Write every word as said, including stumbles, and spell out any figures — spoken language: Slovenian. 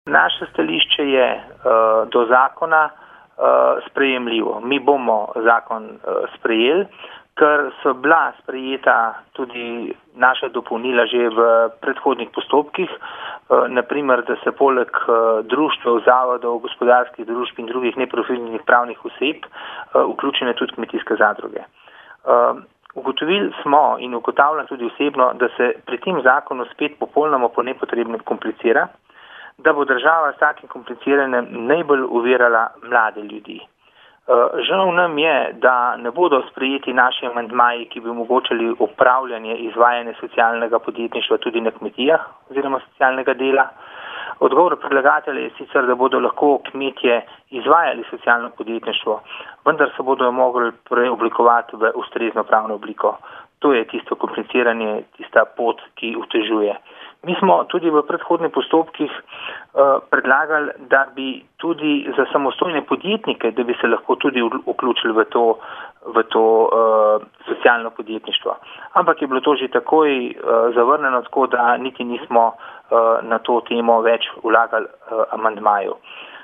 Naše stališče je uh, do zakona uh, sprejemljivo. Mi bomo zakon uh, sprejeli, ker so bila sprejeta tudi naša dopolnila že v predhodnih postopkih, uh, naprimer, da se poleg uh, društv, zavodov, gospodarskih družb in drugih neprofitnih pravnih oseb uh, vključene tudi kmetijske zadruge. Uh, Ugotovili smo in ugotavljam tudi osebno, da se pri tem zakonu spet popolnoma po nepotrebnem komplicira, da bo država s takim kompliciranjem najbolj uvirala mlade ljudi. Žal nam je, da ne bodo sprejeti naši amandmaji, ki bi omogočali upravljanje izvajanja socialnega podjetništva tudi na kmetijah oziroma socialnega dela. Odgovor predlagatelja je sicer, da bodo lahko kmetje izvajali socialno podjetništvo, vendar se bodo mogli preoblikovati v ustrezno pravno obliko. To je tisto kompliciranje, tista pot, ki otežuje. Mi smo tudi v predhodnih postopkih uh, predlagali, da bi tudi za samostojne podjetnike, da bi se lahko tudi vključili v to, v to uh, socialno podjetništvo. Ampak je bilo to že takoj uh, zavrnjeno, tako da niti nismo uh, na to temo več vlagali uh, amandmajev.